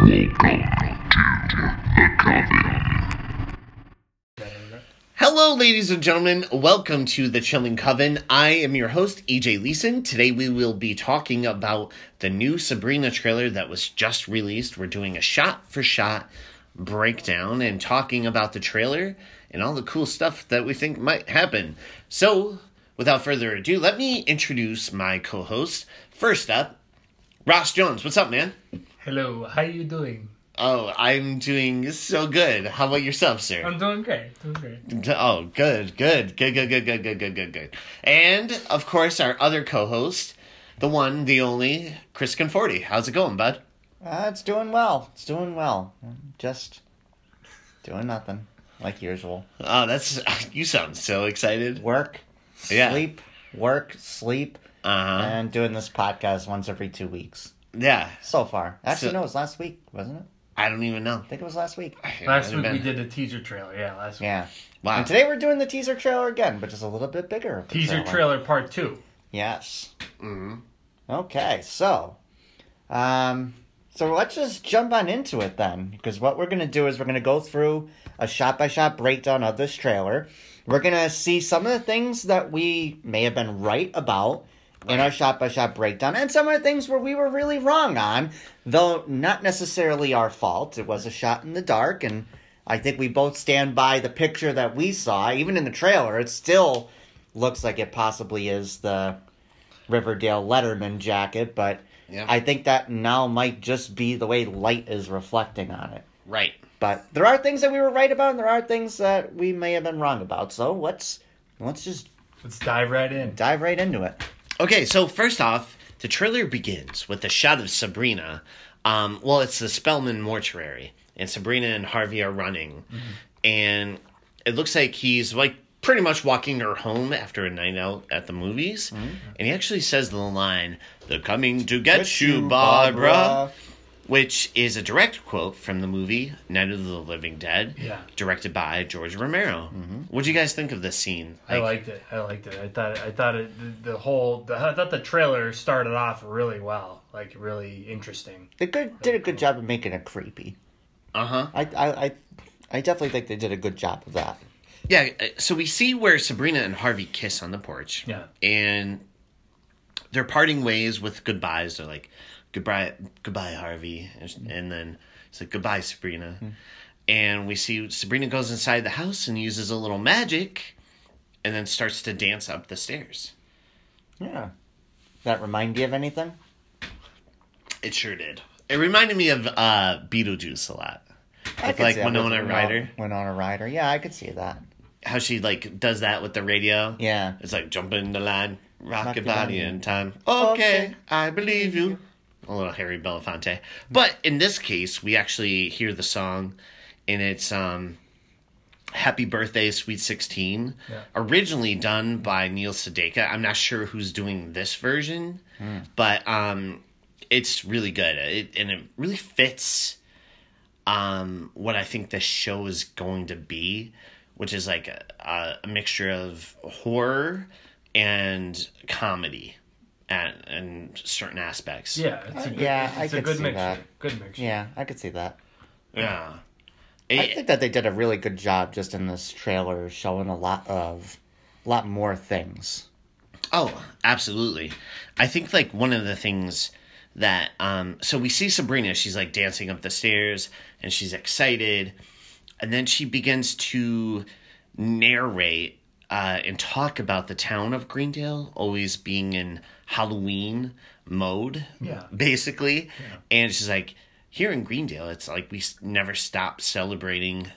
Hello, ladies and gentlemen. Welcome to the Chilling Coven. I am your host, EJ Leeson. Today we will be talking about the new Sabrina trailer that was just released. We're doing a shot-for-shot breakdown and talking about the trailer and all the cool stuff that we think might happen. So, without further ado, let me introduce my co-host. First up, Ross Jones. What's up, man? Hello, how you doing? Oh, I'm doing so good. How about yourself, sir? I'm doing great. Oh, good. And, of course, our other co-host, the one, the only, Chris Conforti. How's it going, bud? It's doing well. Just doing nothing, like usual. Oh, you sound so excited. Work, Yeah. sleep, work, sleep, Uh-huh. and doing this podcast once every 2 weeks. Yeah. So far. Actually, no, it was last week, wasn't it? I don't even know. I think it was last week. Last week we did a teaser trailer. Yeah, last week. Yeah. Wow. And today we're doing the teaser trailer again, but just a little bit bigger. Of the Teaser trailer part 2. Yes. Mm-hmm. Okay, so let's just jump on into it then, because what we're going to do is we're going to go through a shot-by-shot breakdown of this trailer. We're going to see some of the things that we may have been right about in our shot-by-shot breakdown, and some of the things where we were really wrong on, though not necessarily our fault. It was a shot in the dark, and I think we both stand by the picture that we saw. Even in the trailer, it still looks like it possibly is the Riverdale Letterman jacket, but Yeah. I think that now might just be the way light is reflecting on it. Right. But there are things that we were right about, and there are things that we may have been wrong about. So let's just dive right in. dive right into it. Okay, so first off, the trailer begins with a shot of Sabrina. It's the Spellman mortuary, and Sabrina and Harvey are running. Mm-hmm. And it looks like he's, pretty much walking her home after a night out at the movies. Mm-hmm. And he actually says the line, "They're coming to get you, Barbara," which is a direct quote from the movie Night of the Living Dead, directed by George Romero. Mm-hmm. What do you guys think of this scene? I liked it. I thought the trailer started off really well, really interesting. They did a good job of making it creepy. Uh-huh. I definitely think they did a good job of that. Yeah, so we see where Sabrina and Harvey kiss on the porch. Yeah. And they're parting ways with goodbyes. They're like, goodbye, Harvey. And then it's like, goodbye, Sabrina. Mm-hmm. And we see Sabrina goes inside the house and uses a little magic and then starts to dance up the stairs. Yeah. That remind you of anything? It sure did. It reminded me of Beetlejuice a lot. With Winona Ryder. Winona Ryder. Yeah, I could see that. How she does that with the radio. Yeah. It's like, jump in the line, rock your body in time. Okay, I believe you. A little Harry Belafonte. But in this case, we actually hear the song, and it's Happy Birthday, Sweet 16. Yeah. Originally done by Neil Sedaka. I'm not sure who's doing this version, but it's really good. And it really fits what I think the show is going to be, which is like a mixture of horror and comedy and certain aspects. Yeah, it's a good mixture. That. Good mixture. Yeah, I could see that. Yeah. I think that they did a really good job just in this trailer showing a lot more things. Oh, absolutely. I think one of the things that so we see Sabrina, she's dancing up the stairs and she's excited, and then she begins to narrate and talk about the town of Greendale always being in Halloween mode, basically. Yeah. And she's like, here in Greendale, it's like we never stop celebrating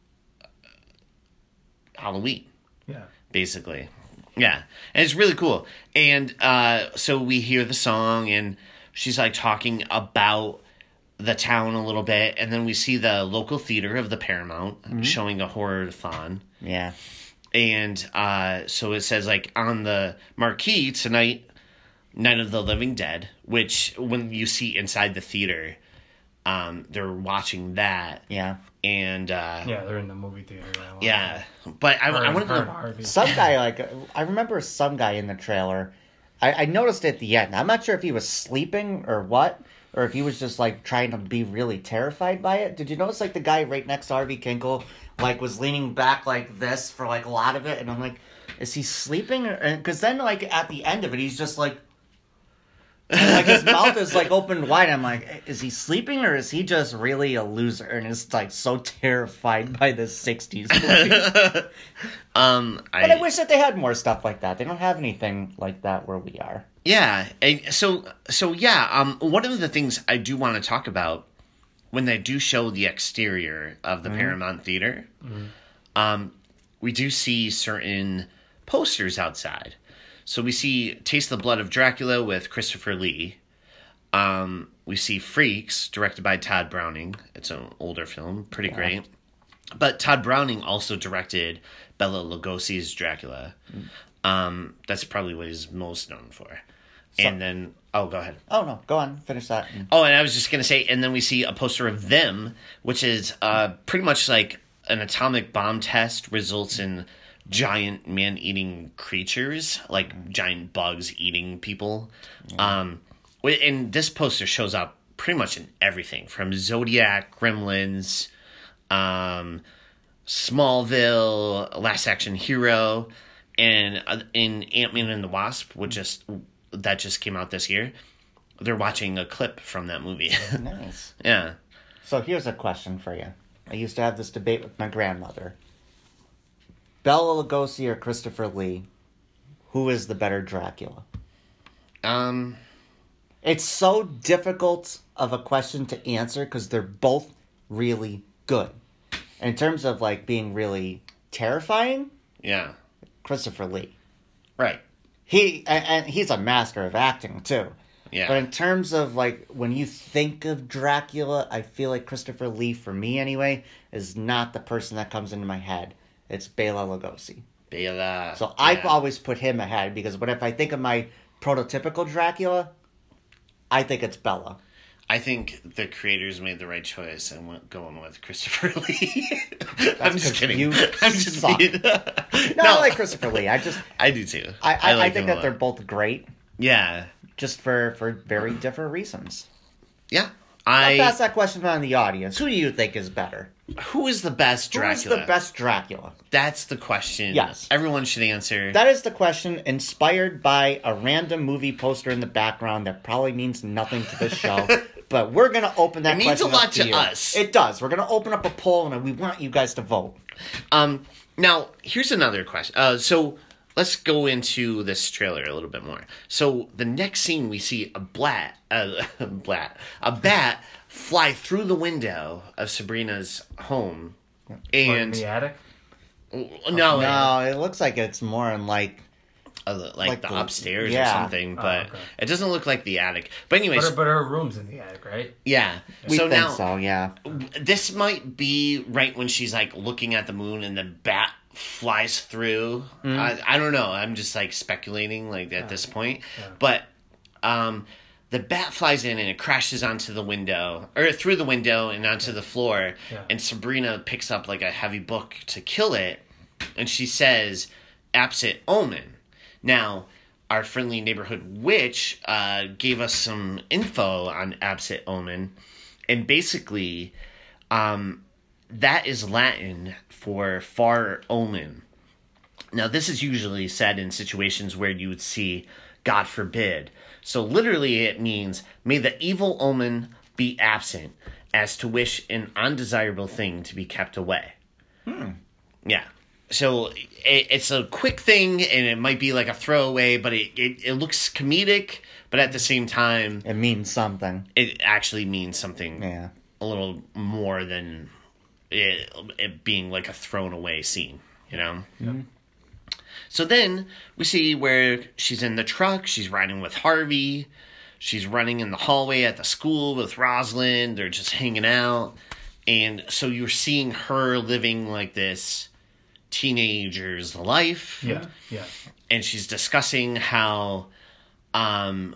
Halloween. Yeah. Basically. Yeah. And it's really cool. And so we hear the song, and she's talking about the town a little bit, and then we see the local theater of the Paramount showing a horror-thon. Yeah. And so it says, on the marquee tonight, Night of the Living Dead, which when you see inside the theater, they're watching that. Yeah. And they're in the movie theater. Yeah. But I want to some guy, I remember some guy in the trailer. I noticed at the end. I'm not sure if he was sleeping or what. or if he was just like trying to be really terrified by it. Did you notice like the guy right next to Harvey Kinkle like was leaning back like this for like a lot of it, and I'm like, is he sleeping? Because then like at the end of it, he's just like his mouth is like opened wide. I'm like, is he sleeping or is he just really a loser and is like so terrified by this 60s movie? But I wish that they had more stuff like that. They don't have anything like that where we are. Yeah. So yeah. One of the things I do want to talk about when they do show the exterior of the Paramount Theater, we do see certain posters outside. So we see Taste the Blood of Dracula with Christopher Lee. We see Freaks, directed by Todd Browning. It's an older film, pretty great. But Todd Browning also directed Bela Lugosi's Dracula. That's probably what he's most known for. And then, go ahead. Oh, no, go on, finish that. Oh, and I was just going to say, and then we see a poster of Them, which is pretty much like an atomic bomb test results in giant man-eating creatures, like giant bugs eating people. And this poster shows up pretty much in everything, from Zodiac, Gremlins, Smallville, Last Action Hero, and in Ant-Man and the Wasp, that just came out this year. They're watching a clip from that movie. Nice. Yeah. So here's a question for you. I used to have this debate with my grandmother. Bela Lugosi or Christopher Lee, who is the better Dracula? It's so difficult of a question to answer because they're both really good. In terms of like being really terrifying, Yeah. Christopher Lee. Right. He's a master of acting too. Yeah. But in terms of like when you think of Dracula, I feel like Christopher Lee, for me anyway, is not the person that comes into my head. It's Bela Lugosi. Bela. So I always put him ahead because if I think of my prototypical Dracula, I think it's Bela. I think the creators made the right choice and went going with Christopher Lee. I'm just kidding. You I'm just suck. being... No, I like Christopher Lee. I do too. I like think him that a they're lot. both great, Yeah. just for very different reasons. Yeah. I'll pass that question on to the audience. Who do you think is better? Who is the best Dracula? Who is the best Dracula? That's the question. Yes. Everyone should answer. That is the question, inspired by a random movie poster in the background that probably means nothing to this show. But we're going to open that It means question a lot up to to you. us. It does. We're going to open up a poll, and we want you guys to vote. Now, here's another question. So let's go into this trailer a little bit more. So the next scene, we see a bat fly through the window of Sabrina's home, In and the attic? No, it looks like it's more in like like the upstairs or yeah. something, but okay. it doesn't look like the attic. But anyways, But her room's in the attic, right? yeah. we so think now so, yeah. this might be right when she's like looking at the moon and the bat flies through. I don't know. I'm just like speculating like at this point. Yeah. But the bat flies in and it crashes onto the window or through the window and onto the floor. Yeah. And Sabrina picks up like a heavy book to kill it. And she says, "Absit omen." Now, our friendly neighborhood witch gave us some info on Absit omen. And basically, that is Latin for far omen. Now, this is usually said in situations where you would see, God forbid. So literally it means, may the evil omen be absent, as to wish an undesirable thing to be kept away. Yeah. So it's a quick thing, and it might be like a throwaway, but it looks comedic, but at the same time, It means something. it actually means something Yeah. a little more than it being like a thrown away scene, you know? Yep. So then we see where she's in the truck, she's riding with Harvey, she's running in the hallway at the school with Rosalind, they're just hanging out. And so you're seeing her living like this teenager's life. Yeah. And she's discussing how on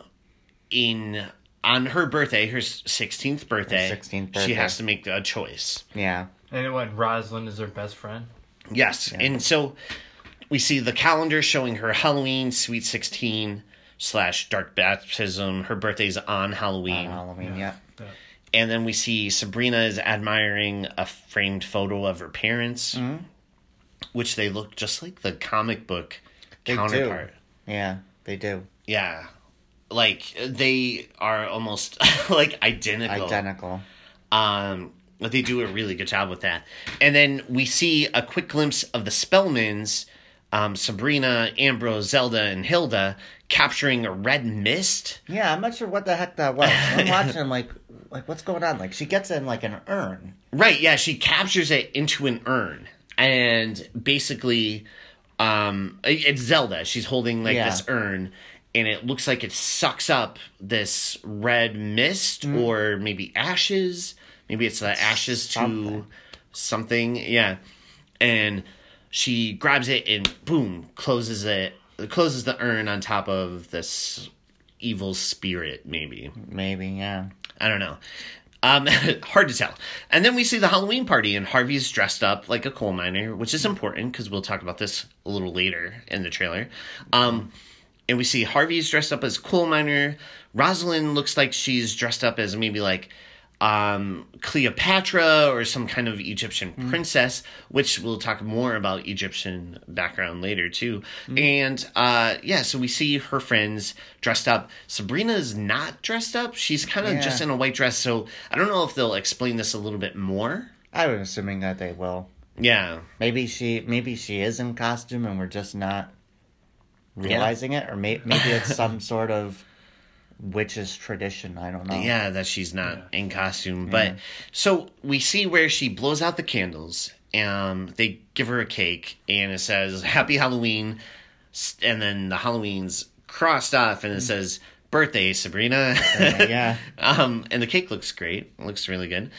her birthday, her 16th birthday, Her 16th she birthday. has to make a choice. Yeah. And what, Rosalind is her best friend? Yes. And so we see the calendar showing her Halloween, Sweet 16. / dark baptism. Her birthday's on Halloween. On Halloween, yeah. And then we see Sabrina is admiring a framed photo of her parents, which they look just like the comic book counterpart. Yeah, they do. Yeah. Like, they are almost, like, identical. They do a really good job with that. And then we see a quick glimpse of the Spellmans, Sabrina, Ambrose, Zelda, and Hilda capturing a red mist. Yeah, I'm not sure what the heck that was. I'm watching, I'm like, what's going on? Like, she gets in, like, an urn. Right, yeah, she captures it into an urn. And basically, it's Zelda. She's holding, like, this urn. And it looks like it sucks up this red mist or maybe ashes. Maybe it's the ashes to something. Yeah. And she grabs it and boom, closes the urn on top of this evil spirit, maybe. Maybe, yeah. I don't know. Hard to tell. And then we see the Halloween party, and Harvey's dressed up like a coal miner, which is important because we'll talk about this a little later in the trailer. And we see Harvey's dressed up as a coal miner. Rosalind looks like she's dressed up as maybe like Cleopatra or some kind of Egyptian princess, which we'll talk more about Egyptian background later too. And so we see her friends dressed up. Sabrina's not dressed up. She's kind of just in a white dress. So I don't know if they'll explain this a little bit more. I was assuming that they will. Yeah. Maybe she is in costume and we're just not realizing it, or maybe it's some sort of witch's tradition. I don't know. Yeah, that she's not in costume. But so we see where she blows out the candles. They give her a cake and it says Happy Halloween, and then the Halloween's crossed off and it says birthday Sabrina. Yeah. And the cake looks great. It looks really good.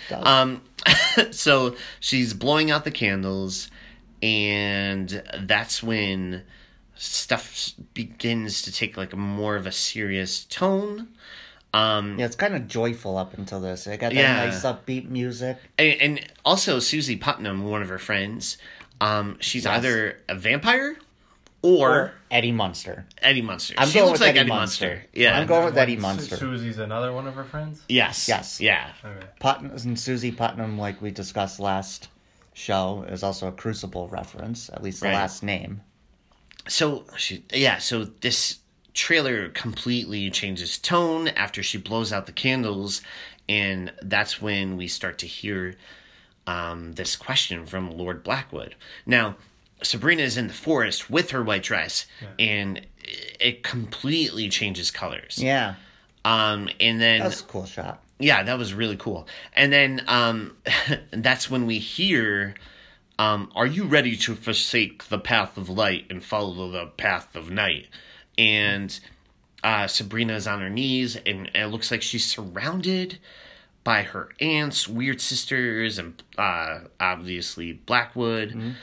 So she's blowing out the candles, and that's when stuff begins to take like more of a serious tone. It's kind of joyful up until this. It got that nice upbeat music. And also Susie Putnam, one of her friends, she's either a vampire or Eddie Munster. Eddie Munster. I'm she going looks with like Eddie Munster. Yeah. I'm going with Eddie Munster. Susie's another one of her friends? Yes. Yeah. Okay. Putnam and Susie Putnam, like we discussed last show, is also a Crucible reference, at least the last name. So this trailer completely changes tone after she blows out the candles, and that's when we start to hear this question from Lord Blackwood. Now, Sabrina is in the forest with her white dress, and it completely changes colors. Yeah. And then that's a cool shot. Yeah, that was really cool. And then that's when we hear, are you ready to forsake the path of light and follow the path of night? And Sabrina's on her knees, and it looks like she's surrounded by her aunts, weird sisters, and obviously Blackwood.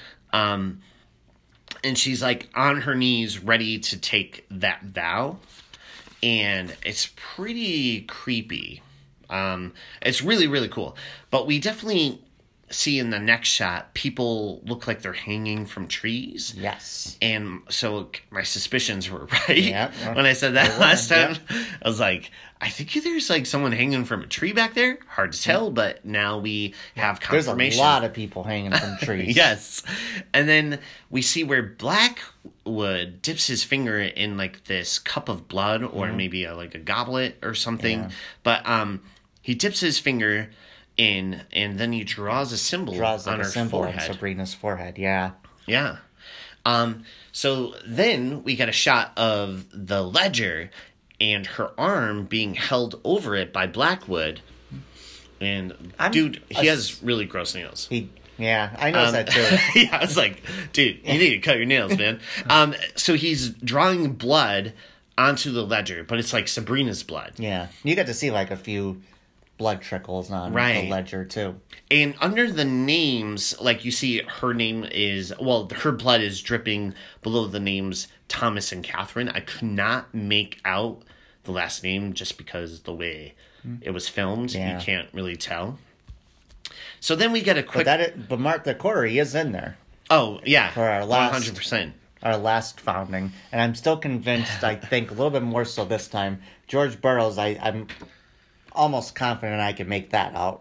And she's like on her knees ready to take that vow. And it's pretty creepy. It's really, really cool. But we definitely see in the next shot, people look like they're hanging from trees. Yes. And so my suspicions were right when I said that last time. I was like, I think there's like someone hanging from a tree back there. Hard to tell, but now we have confirmation. There's a lot of people hanging from trees. Yes. And then we see where Blackwood dips his finger in like this cup of blood, or maybe like a goblet or something. Yeah. But he dips his finger in, and then he draws a symbol on her forehead. On Sabrina's forehead, yeah. Yeah. So then we get a shot of the ledger and her arm being held over it by Blackwood. And he has really gross nails. Yeah, I noticed that too. Yeah, I was like, dude, you need to cut your nails, man. So he's drawing blood onto the ledger, but it's like Sabrina's blood. Yeah, you get to see like a few blood trickles on the ledger too. And under the names, like you see her name is, her blood is dripping below the names Thomas and Catherine. I could not make out the last name just because the way it was filmed. You can't really tell. So then we get a quick... But Mark the Corey is in there. Oh, yeah. For our last 100%. our last founding, and I'm still convinced, I think a little bit more so this time, George Burroughs, I'm almost confident I can make that out.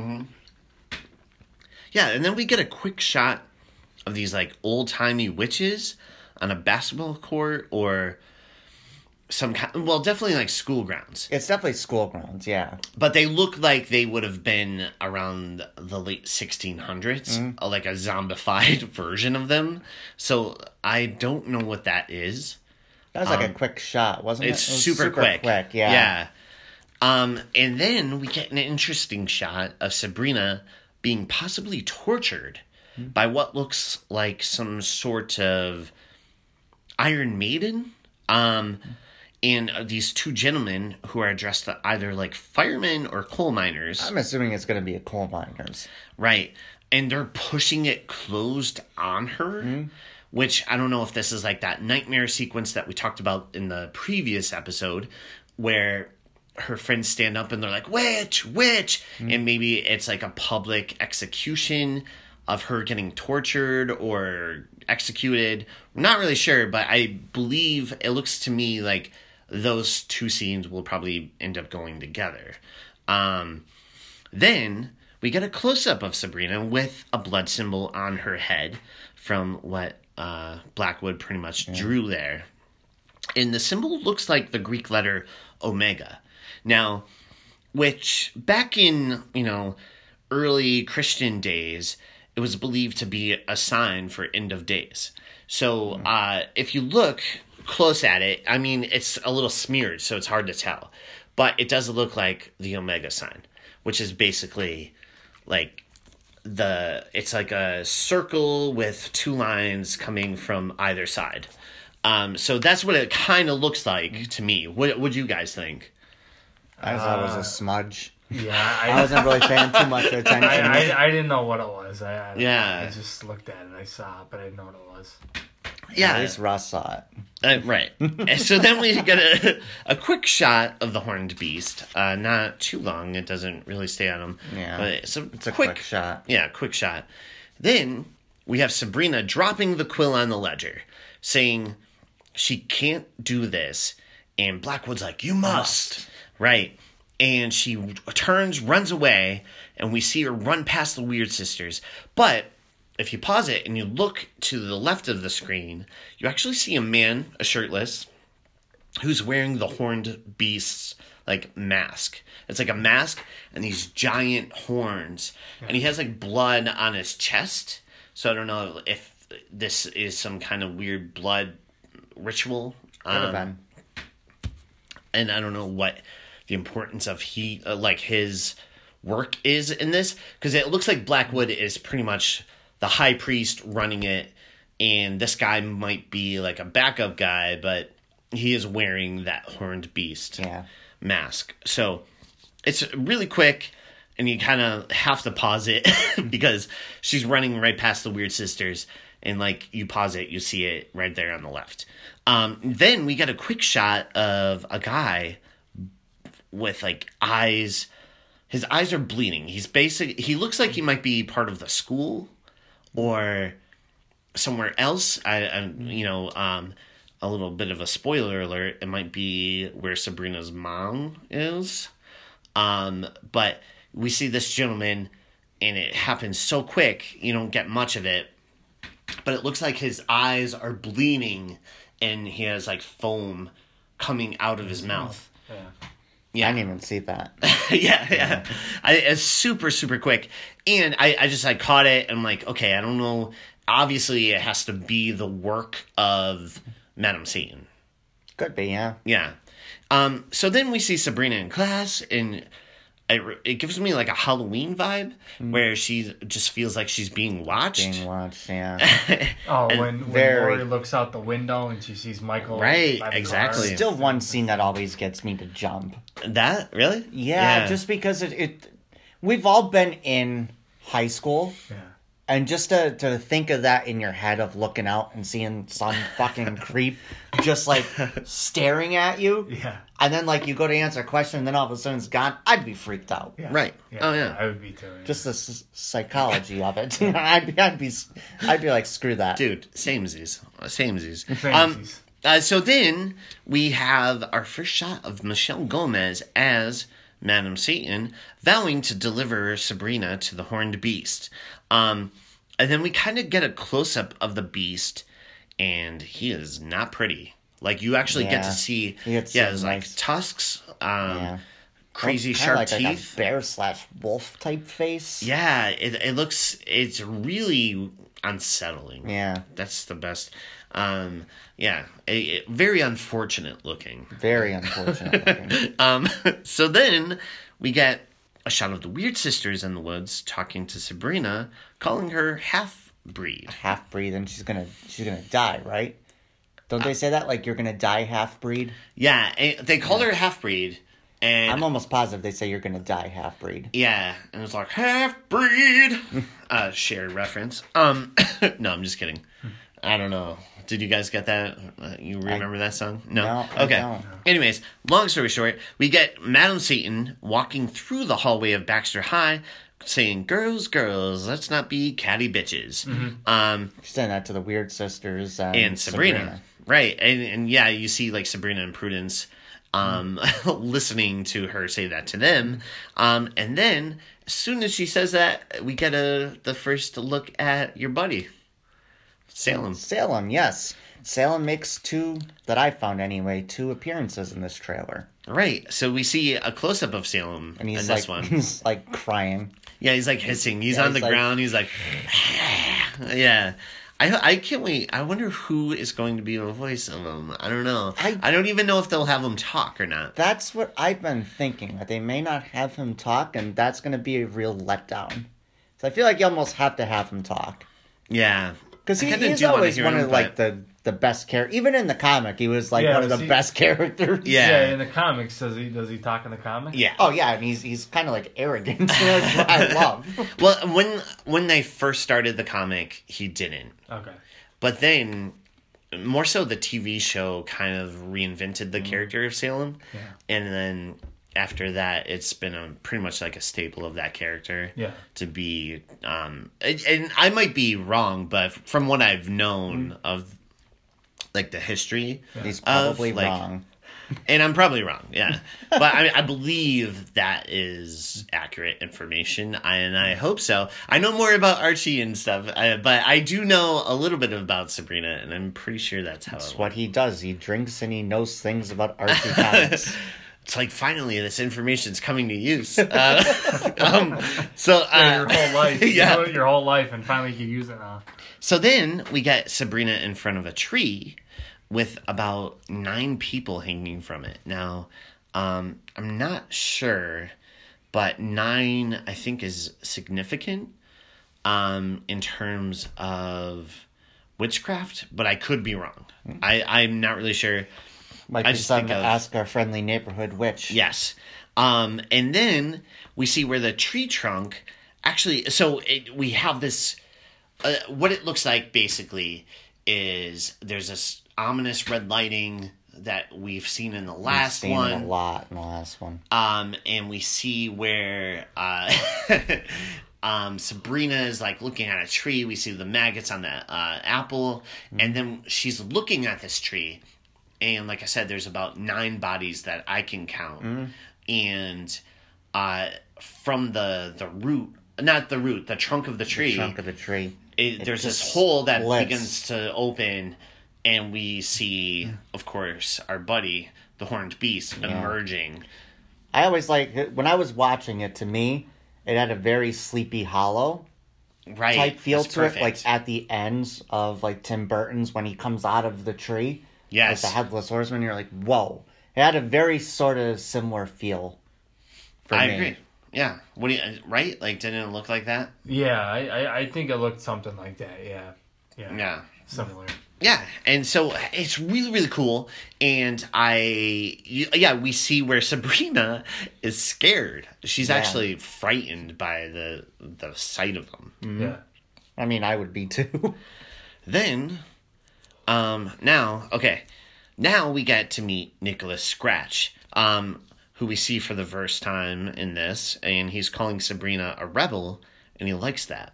Yeah, and then we get a quick shot of these, like, old-timey witches on a basketball court or some kind... Well, definitely, like, school grounds. It's definitely school grounds, yeah. But they look like they would have been around the late 1600s, like a zombified version of them. So I don't know what that is. That was like a quick shot, wasn't it? It's It was super quick. yeah. Yeah. And then we get an interesting shot of Sabrina being possibly tortured by what looks like some sort of Iron Maiden. And these two gentlemen who are dressed either like firemen or coal miners. I'm assuming it's going to be a coal miners. Right. And they're pushing it closed on her, which I don't know if this is like that nightmare sequence that we talked about in the previous episode where her friends stand up and they're like, witch, witch. And maybe it's like a public execution of her getting tortured or executed. I'm not really sure, but I believe it looks to me like those two scenes will probably end up going together. Then we get a close-up of Sabrina with a blood symbol on her head from what Blackwood pretty much drew there. And the symbol looks like the Greek letter omega. Now, which back in, early Christian days, it was believed to be a sign for end of days. So if you look close at it, I mean, it's a little smeared, so it's hard to tell. But it does look like the omega sign, which is basically like it's like a circle with two lines coming from either side. So that's what it kind of looks like to me. What would you guys think? I thought it was a smudge. Yeah, I wasn't really paying too much attention. I didn't know what it was. I just looked at it. I saw it, but I didn't know what it was. Yeah, at least Ross saw it. Right. And so then we get a quick shot of the horned beast. Not too long. It doesn't really stay on him. Yeah, but it's a quick shot. Yeah, quick shot. Then we have Sabrina dropping the quill on the ledger, saying she can't do this. And Blackwood's like, you must. Right. And she turns, runs away, and we see her run past the Weird Sisters. But if you pause it and you look to the left of the screen, you actually see a man, shirtless, who's wearing the horned beast's, mask. It's like a mask and these giant horns. And he has, blood on his chest. So I don't know if this is some kind of weird blood ritual. Could have been. And I don't know what the importance of his work is in this, because it looks like Blackwood is pretty much the high priest running it, and this guy might be like a backup guy, but he is wearing that horned beast mask. So it's really quick, and you kind of have to pause it because she's running right past the Weird Sisters, and you pause it, you see it right there on the left. Then we get a quick shot of a guy with eyes. His eyes are bleeding. He looks like he might be part of the school or somewhere else. A little bit of a spoiler alert. It might be where Sabrina's mom is. But we see this gentleman, and it happens so quick, you don't get much of it. But it looks like his eyes are bleeding, and he has foam coming out of his mouth. Yeah, I didn't even see that. yeah. It's super, super quick. And I just caught it, and I'm like, okay, I don't know. Obviously, it has to be the work of Madame Satan. Could be, yeah. Yeah. So then we see Sabrina in class, and it gives me a Halloween vibe, where she just feels like she's being watched. Yeah. when Lori looks out the window and she sees Michael. Right, exactly. Still one scene that always gets me to jump. That? Really? Yeah, just because we've all been in high school. Yeah. And just to think of that in your head of looking out and seeing some fucking creep just like staring at you. Yeah. And then like you go to answer a question and then all of a sudden it's gone. I'd be freaked out. Yeah. Right. Oh, yeah. I would be too. Yeah. Just the psychology of it. I'd be like, screw that. Dude, samesies. Samesies. So then we have our first shot of Michelle Gomez as Madam Satan vowing to deliver Sabrina to the horned beast. And then we kind of get a close-up of the beast, and he is not pretty. Like, you actually get to see, his, like, tusks, crazy sharp like teeth. A bear/wolf type face. Yeah, it's really unsettling. Yeah. That's the best. Very unfortunate looking. Very unfortunate looking. So then we get a shot of the Weird Sisters in the woods talking to Sabrina, calling her half-breed. Half-breed, and she's gonna die, right? Don't they say that? Like, you're gonna die half-breed? Yeah, they called her half-breed, and... I'm almost positive they say you're gonna die half-breed. Yeah, and it's like, half-breed! Shared reference. No, I'm just kidding. I don't know. Did you guys get that? You remember that song? No? Okay. I don't. Anyways, long story short, we get Madam Satan walking through the hallway of Baxter High saying, girls, let's not be catty bitches. Mm-hmm. She's saying that to the Weird Sisters and Sabrina. Right. And yeah, you see like Sabrina and Prudence listening to her say that to them. And then as soon as she says that, we get the first look at your buddy. Salem, yes. Salem makes two appearances in this trailer. Right. So we see a close-up of Salem and he's in this one. He's like crying. Yeah, he's like hissing. He's on the ground. He's like, yeah. I can't wait. I wonder who is going to be the voice of him. I don't know. I don't even know if they'll have him talk or not. That's what I've been thinking, that they may not have him talk, and that's going to be a real letdown. So I feel like you almost have to have him talk. Yeah. Because he's always one of like the best characters. Even in the comic, he was like one of the best characters. Yeah, in the comics, does he talk in the comic? Yeah. Oh yeah, and he's kind of like arrogant. That's what I love. Well, when they first started the comic, he didn't. Okay. But then, more so, the TV show kind of reinvented the character of Salem. Yeah. And then after that, it's been pretty much like a staple of that character. Yeah. To be, and I might be wrong, but from what I've known of, like, the history, he's probably wrong. And I'm probably wrong, yeah. But I believe that is accurate information, and I hope so. I know more about Archie and stuff, but I do know a little bit about Sabrina, and I'm pretty sure that's how what he does. He drinks and he knows things about Archie comics. It's like, finally, this information's coming to use. So your whole life. Yeah. You know it your whole life, and finally you can use it now. So then we get Sabrina in front of a tree with about 9 people hanging from it. Now, I'm not sure, but 9, I think, is significant in terms of witchcraft, but I could be wrong. I'm not really sure. Might be something to ask our friendly neighborhood witch. Yes. And then we see where the tree trunk actually... So we have this... what it looks like, basically, is there's this ominous red lighting that we've seen in the last one. We've seen it a lot in the last one. And we see where Sabrina is like looking at a tree. We see the maggots on the apple. And then she's looking at this tree. And like I said, there's about 9 bodies that I can count. And from the root, not the root, the trunk of the tree. The trunk of the tree. There's this hole that begins to open, and we see, of course, our buddy, the horned beast, emerging. I always when I was watching it, to me, it had a very Sleepy Hollow type feel to it, like at the ends of like Tim Burton's when he comes out of the tree. Yes. Like the Headless Horseman, you're like, whoa. It had a very sort of similar feel for me. I agree. Yeah. What do you, right? Like, didn't it look like that? Yeah, I think it looked something like that, yeah. Yeah. Similar. Yeah, and so it's really, really cool, and we see where Sabrina is scared. She's actually frightened by the sight of them. Yeah. I mean, I would be too. Then, now we get to meet Nicholas Scratch, who we see for the first time in this, and he's calling Sabrina a rebel, and he likes that.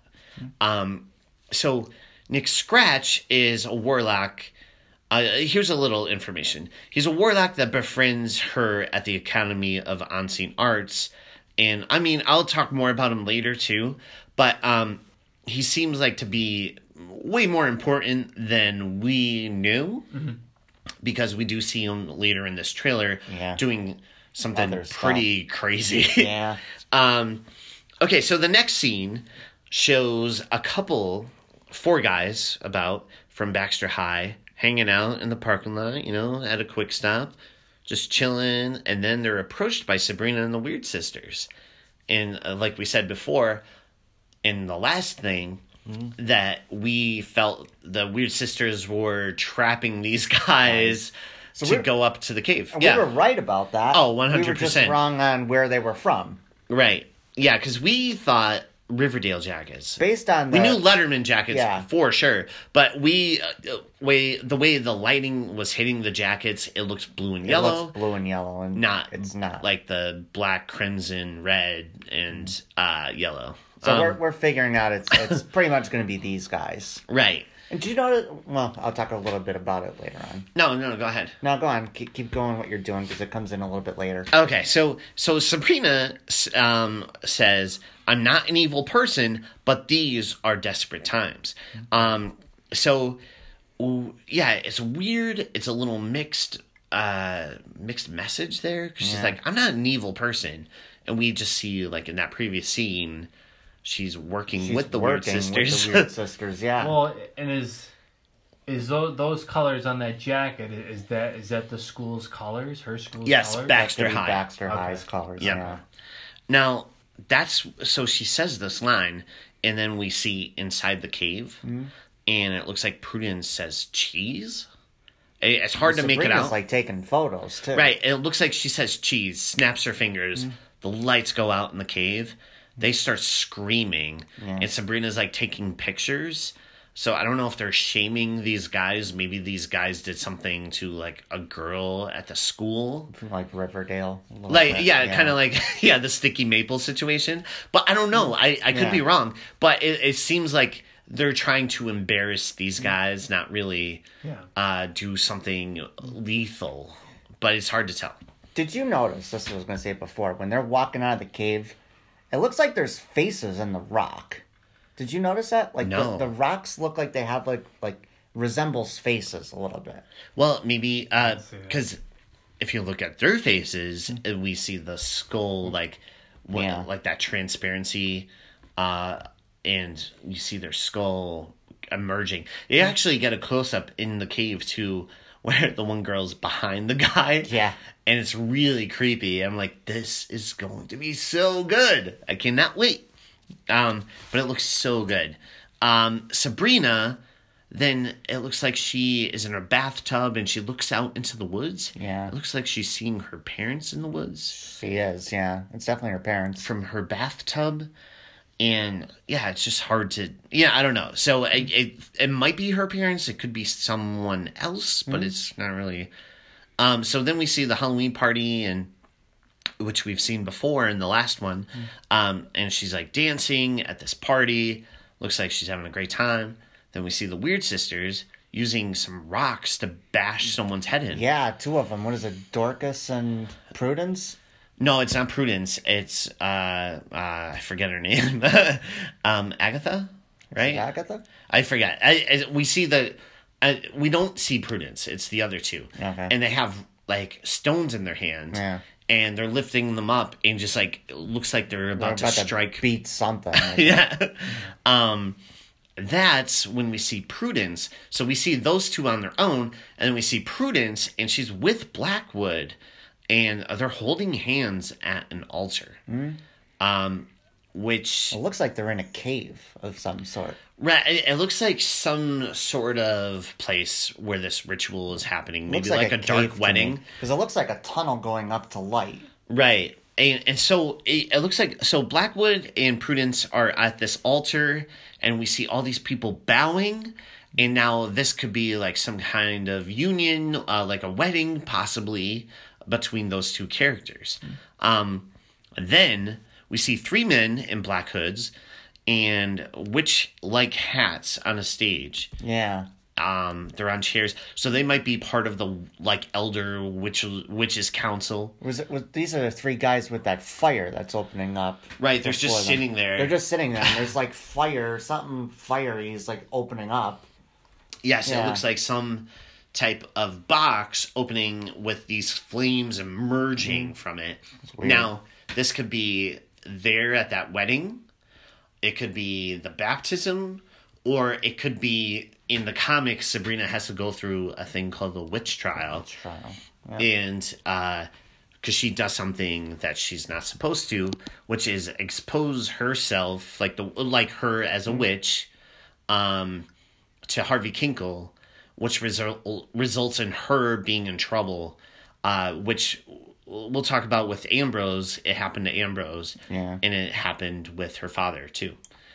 So Nick Scratch is a warlock. Here's a little information. He's a warlock that befriends her at the Academy of Unseen Arts, and I mean, I'll talk more about him later too, but he seems like to be way more important than we knew, because we do see him later in this trailer doing something pretty crazy. Yeah. Okay, so the next scene shows four guys from Baxter High hanging out in the parking lot, at a quick stop, just chilling, and then they're approached by Sabrina and the Weird Sisters. And like we said before, in the last thing, that we felt the Weird Sisters were trapping these guys to go up to the cave. We were right about that. Oh, 100%. We were just wrong on where they were from. Right. Yeah, because we thought Riverdale jackets. Based on we knew Letterman jackets for sure, but the way the lighting was hitting the jackets, it looked blue and yellow. It looks blue and yellow, and it's not like the black, crimson, red, and yellow. So we're figuring out it's pretty much going to be these guys, right? And do you know that? Well, I'll talk a little bit about it later on. No, go ahead. No, go on. Keep going what you're doing, because it comes in a little bit later. Okay, so Sabrina says, "I'm not an evil person, but these are desperate times." So yeah, it's weird. It's a little mixed message there, because she's like, "I'm not an evil person," and we just see, like, in that previous scene, she's working with the Weird Sisters. With the Weird Sisters, yeah. Well, and is those colors on that jacket? Is that the school's colors? Her school's colors? Yes, Baxter High. Baxter High's colors. Yep. Yeah. Now so she says this line, and then we see inside the cave, and it looks like Prudence says cheese. It's hard to make it out. Sabrina's like taking photos too. Right. It looks like she says cheese. Snaps her fingers. The lights go out in the cave. They start screaming, and Sabrina's like taking pictures. So I don't know if they're shaming these guys. Maybe these guys did something to, like, a girl at the school, from, like, Riverdale. Like, kind of like the Sticky Maple situation. But I don't know. I could be wrong. But it seems like they're trying to embarrass these guys, not really do something lethal. But it's hard to tell. Did you notice? This was going to say it before. When they're walking out of the cave, it looks like there's faces in the rock. Did you notice that? Like, no. The rocks look like they have, like resembles faces a little bit. Well, maybe, because if you look at their faces, we see the skull, like that transparency, and you see their skull emerging. You actually get a close-up in the cave, too, where the one girl's behind the guy. Yeah. And it's really creepy. I'm like, this is going to be so good. I cannot wait. But it looks so good. Sabrina, then it looks like she is in her bathtub and she looks out into the woods. Yeah. It looks like she's seeing her parents in the woods. She is, yeah. It's definitely her parents. From her bathtub. And, yeah, it's just hard to... Yeah, I don't know. So it might be her parents. It could be someone else, but it's not really... So then we see the Halloween party, and which we've seen before in the last one. And she's, like, dancing at this party. Looks like she's having a great time. Then we see the Weird Sisters using some rocks to bash someone's head in. Yeah, two of them. What is it, Dorcas and Prudence? No, it's not Prudence. It's, I forget her name. Agatha, right? Agatha? I forget. We see we don't see Prudence. It's the other two. Okay. And they have, like, stones in their hand. Yeah. And they're lifting them up and just, like, it looks like they're about to strike. Beat something. Yeah. That's when we see Prudence. So we see those two on their own, and then we see Prudence, and she's with Blackwood, and they're holding hands at an altar. Which... It looks like they're in a cave of some sort. Right. It looks like some sort of place where this ritual is happening. Maybe like a dark wedding. Because it looks like a tunnel going up to light. Right. And so it looks like so Blackwood and Prudence are at this altar, and we see all these people bowing. And now this could be like some kind of union, like a wedding, possibly between those two characters. Then we see three men in black hoods and witch-like hats on a stage. Yeah. They're on chairs, so they might be part of the like elder witches council. These are the three guys with that fire that's opening up. Right, they're just sitting there. They're just sitting there. And there's like fire, something fiery is like opening up. Yes, It looks like some type of box opening with these flames emerging from it. Now, this could be there at that wedding. It could be the baptism, or it could be in the comics. Sabrina has to go through a thing called the witch trial. Yeah. And because she does something that she's not supposed to, which is expose herself, like her as a witch, to Harvey Kinkle, which results in her being in trouble, which we'll talk about with Ambrose. It happened to Ambrose, and it happened with her father, too.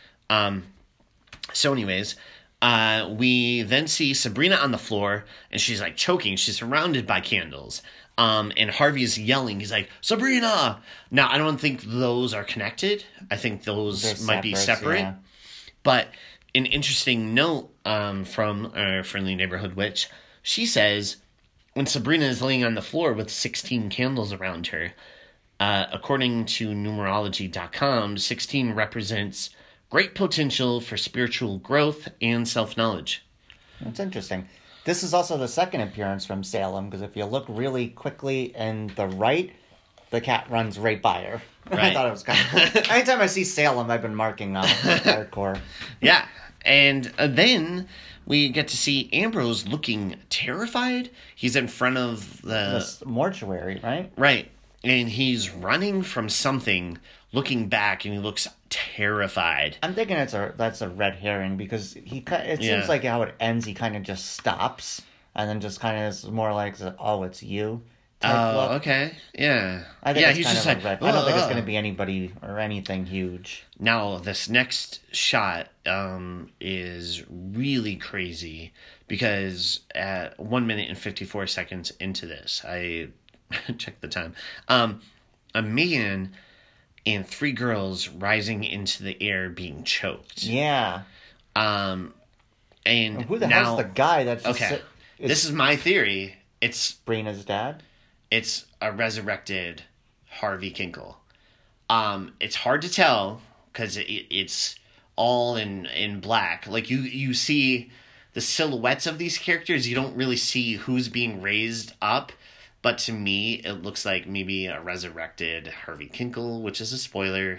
So anyways, we then see Sabrina on the floor, and she's, like, choking. She's surrounded by candles. And Harvey's yelling. He's like, Sabrina! Now, I don't think those are connected. I think those might be separate. Yeah. But an interesting note from our friendly neighborhood witch, she says, when Sabrina is laying on the floor with 16 candles around her, according to numerology.com, 16 represents great potential for spiritual growth and self-knowledge. That's interesting. This is also the second appearance from Salem, because if you look really quickly in the right, the cat runs right by her. Right. I thought it was kind of cool. Anytime I see Salem, I've been marking out hardcore. Yeah. And then we get to see Ambrose looking terrified. He's in front of the mortuary, right? Right. And he's running from something, looking back, and he looks terrified. I'm thinking that's a red herring, because it seems like how it ends, he kind of just stops, and then just kind of is more like, oh, it's you. Oh, okay. Yeah. I think he's just like, I don't think it's going to be anybody or anything huge. Now, this next shot is really crazy, because at 1 minute and 54 seconds into this, I checked the time, a man and three girls rising into the air being choked. Yeah. And who the hell's the guy that's just... Okay, this is my theory. It's Sabrina's dad? It's a resurrected Harvey Kinkle. It's hard to tell because it's all in black. Like you see the silhouettes of these characters. You don't really see who's being raised up. But to me, it looks like maybe a resurrected Harvey Kinkle, which is a spoiler.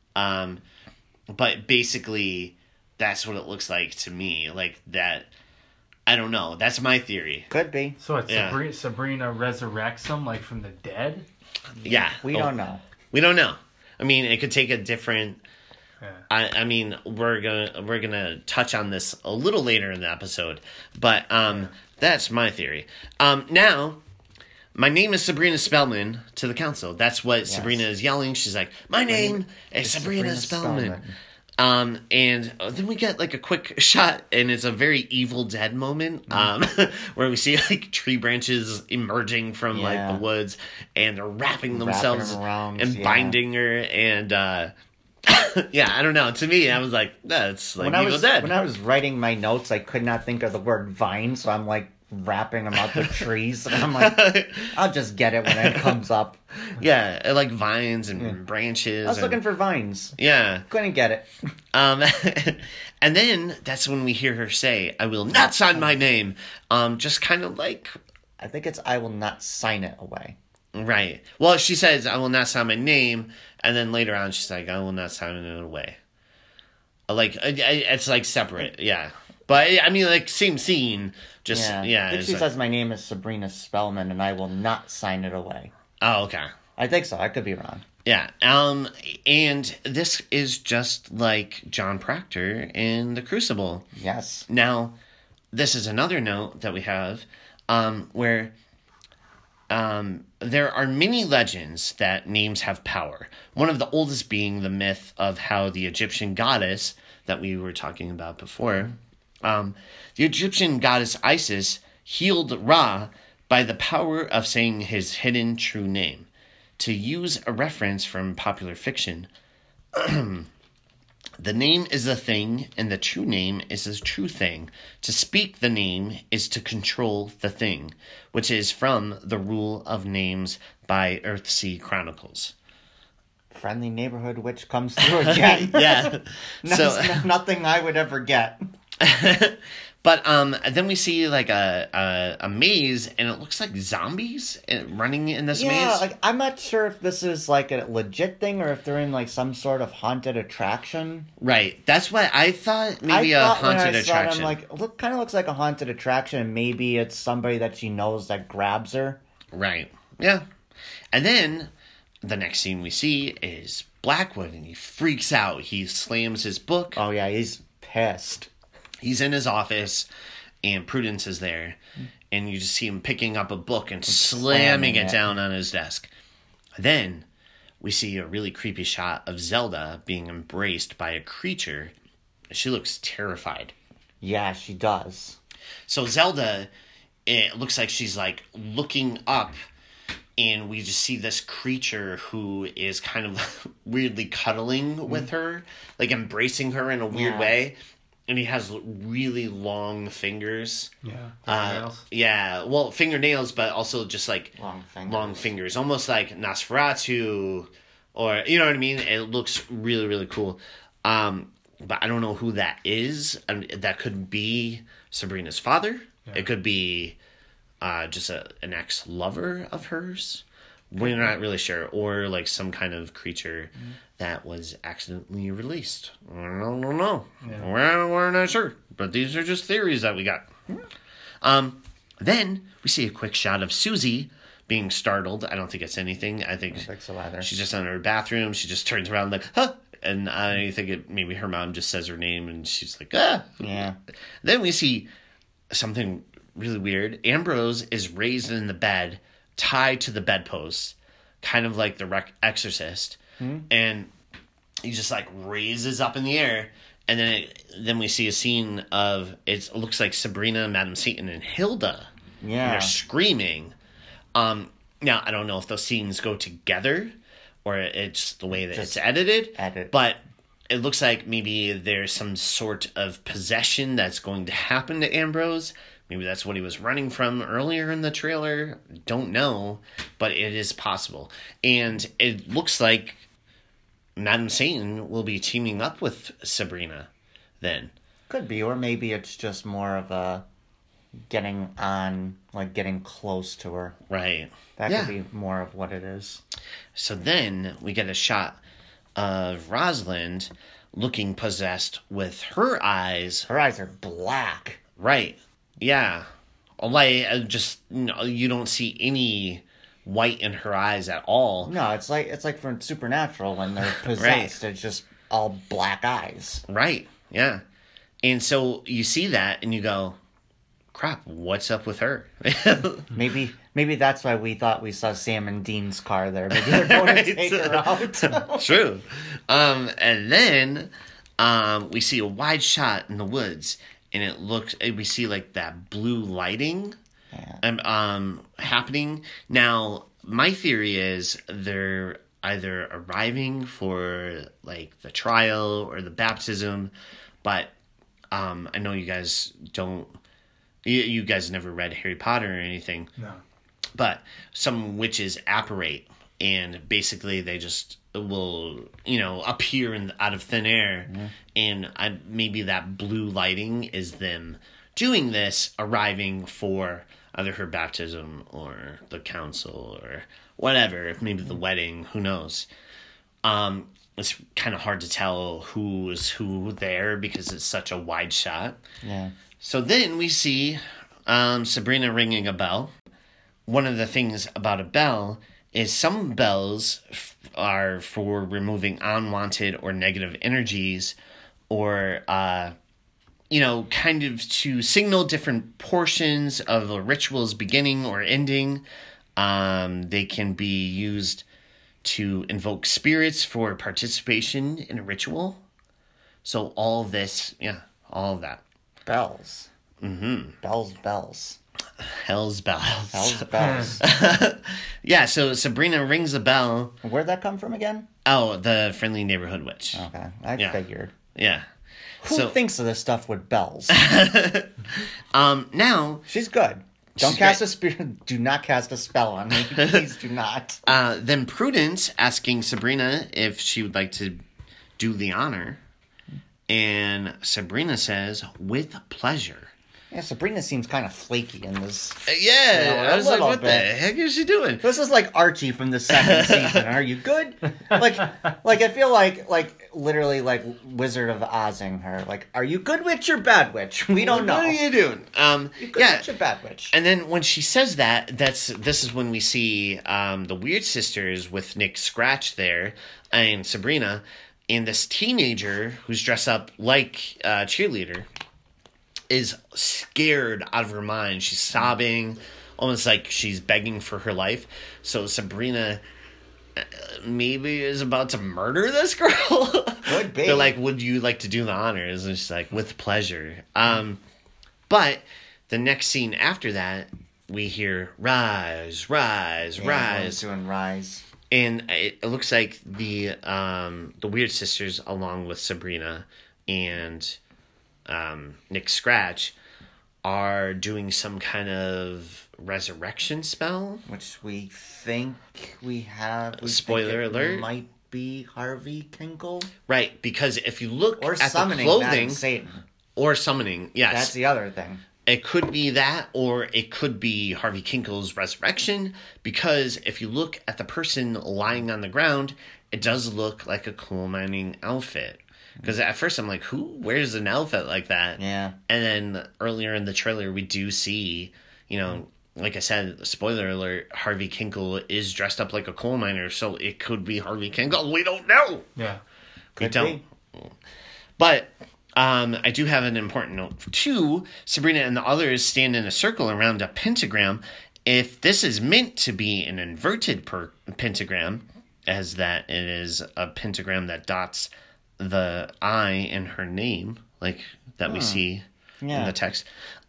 But basically, that's what it looks like to me. Like that. I don't know. That's my theory. Could be. So it's Sabrina resurrects him, like, from the dead? Yeah. We don't know. We don't know. I mean, it could take a different... Yeah. I mean, we're gonna touch on this a little later in the episode. But that's my theory. Now, my name is Sabrina Spellman to the council. That's what Sabrina is yelling. She's like, my name is Sabrina Spellman. And then we get like a quick shot, and it's a very Evil Dead moment, where we see like tree branches emerging from like the woods, and they're wrapping themselves around, and binding her, and I don't know. To me, I was like, that's like Evil Dead. When I was writing my notes, I could not think of the word vine, so I'm like wrapping them out the trees, and I'm like, I'll just get it when it comes up. Yeah, like vines and branches. I was looking for vines. Yeah. Couldn't get it. And then that's when we hear her say, I will not sign my name. Just kind of like... I think it's, I will not sign it away. Right. Well, she says, I will not sign my name, and then later on she's like, I will not sign it away. Like, it's like separate, yeah. But, I mean, like, same scene, just, I think she says, my name is Sabrina Spellman, and I will not sign it away. Oh, okay. I think so. I could be wrong. Yeah. And this is just like John Proctor in The Crucible. Yes. Now, this is another note that we have, where there are many legends that names have power. One of the oldest being the myth of how the Egyptian goddess that we were talking about before, the Egyptian goddess Isis healed Ra by the power of saying his hidden true name. To use a reference from popular fiction, the name is a thing, and the true name is a true thing. To speak the name is to control the thing, which is from The Rule of Names by Earthsea Chronicles. Friendly neighborhood witch comes through again. Yeah. Nothing I would ever get. But then we see like a maze, and it looks like zombies running in this maze. Yeah, like I'm not sure if this is like a legit thing or if they're in like some sort of haunted attraction. Right. That's what I thought. Maybe a haunted attraction. I'm like, kind of looks like a haunted attraction, and maybe it's somebody that she knows that grabs her. Right. Yeah. And then the next scene we see is Blackwood, and he freaks out. He slams his book. Oh yeah, he's pissed. He's in his office, and Prudence is there, and you just see him picking up a book and slamming it down on his desk. Then we see a really creepy shot of Zelda being embraced by a creature. She looks terrified. Yeah, she does. So Zelda, it looks like she's like looking up, and we just see this creature who is kind of weirdly cuddling with her, like embracing her in a weird way. And he has really long fingers. Yeah. Fingernails. Well, fingernails, but also just like long fingers. Almost like Nosferatu, or, you know what I mean? It looks really, really cool. But I don't know who that is. That could be Sabrina's father. Yeah. It could be just an ex-lover of hers. We're not really sure. Or like some kind of creature that was accidentally released. I don't know. Yeah. We're not sure. But these are just theories that we got. Then we see a quick shot of Susie being startled. I don't think it's anything. I think so either. She's just in her bathroom. She just turns around like, huh? And I think maybe her mom just says her name and she's like, ah. Yeah. Then we see something really weird. Ambrose is raised in the bed, tied to the bedpost, kind of like the Exorcist. And he just like raises up in the air, and then we see a scene of it looks like Sabrina, Madame Satan, and Hilda. Yeah, and they're screaming. Now I don't know if those scenes go together or it's the way that it's edited. But it looks like maybe there's some sort of possession that's going to happen to Ambrose. Maybe that's what he was running from earlier in the trailer. Don't know, but it is possible. And it looks like Madame Satan will be teaming up with Sabrina then. Could be, or maybe it's just more of a getting close to her. Right. That could be more of what it is. So then we get a shot of Rosalind looking possessed with her eyes. Her eyes are black. Right. Yeah. Like, you don't see any white in her eyes at all. No, it's like from Supernatural when they're possessed. Right. It's just all black eyes. Right. Yeah. And so you see that and you go, crap, what's up with her? Maybe that's why we thought we saw Sam and Dean's car there. Maybe they're going to take her out. True. And then we see a wide shot in the woods, and we see like that blue lighting happening. Now, my theory is they're either arriving for like the trial or the baptism, but I know you guys don't. You guys never read Harry Potter or anything. No. But some witches apparate, and basically they just will, appear out of thin air. Mm-hmm. And maybe that blue lighting is them doing this, arriving for either her baptism or the council or whatever. Maybe the wedding, who knows. It's kind of hard to tell who is who there because it's such a wide shot. Yeah. So then we see Sabrina ringing a bell. One of the things about a bell is some bells are for removing unwanted or negative energies or, kind of to signal different portions of a ritual's beginning or ending. They can be used to invoke spirits for participation in a ritual. So all of this, all of that. Bells. Mm-hmm. Bells. Hell's bells. Hell's bells. Yeah, so Sabrina rings a bell. Where'd that come from again? Oh, the Friendly Neighborhood Witch. Okay, I Yeah. figured. Yeah. Who thinks of this stuff with bells? Now, She's good. Don't She's cast great. a spirit. Do not cast a spell on me. Please do not. then Prudence asking Sabrina if she would like to do the honor. And Sabrina says, with pleasure. Yeah, Sabrina seems kind of flaky in this. Yeah, a I was like, little what the bit. heck is she doing? This is like Archie from the second season. Are you good? Like I feel like literally like Wizard of Ozing her. Like, are you good witch or bad witch? We don't know. What are you doing? You good Yeah. witch or bad witch? And then when she says that, this is when we see the Weird Sisters with Nick Scratch there and Sabrina, and this teenager who's dressed up like a cheerleader is scared out of her mind. She's sobbing, almost like she's begging for her life. So Sabrina maybe is about to murder this girl. Could be. They're like, would you like to do the honors? And she's like, with pleasure. But the next scene after that, we hear rise, rise, Yeah, rise. doing rise. And it looks like the Weird Sisters, along with Sabrina and Nick Scratch, are doing some kind of resurrection spell. Which we think we have. We Spoiler think it alert. Might be Harvey Kinkle Right, because if you look or at the summoning clothing, Madam Satan. or summoning, yes. That's the other thing. It could be that, or it could be Harvey Kinkle's resurrection, because if you look at the person lying on the ground, it does look like a coal mining outfit. Because at first I'm like, who wears an outfit like that? Yeah. And then earlier in the trailer, we do see, like I said, spoiler alert, Harvey Kinkle is dressed up like a coal miner, so it could be Harvey Kinkle. We don't know. Yeah. We Could don't. be. But I do have an important note. Two, Sabrina and the others stand in a circle around a pentagram. If this is meant to be an inverted pentagram, as that it is a pentagram that dots the I in her name, like that we see in Yeah. the text,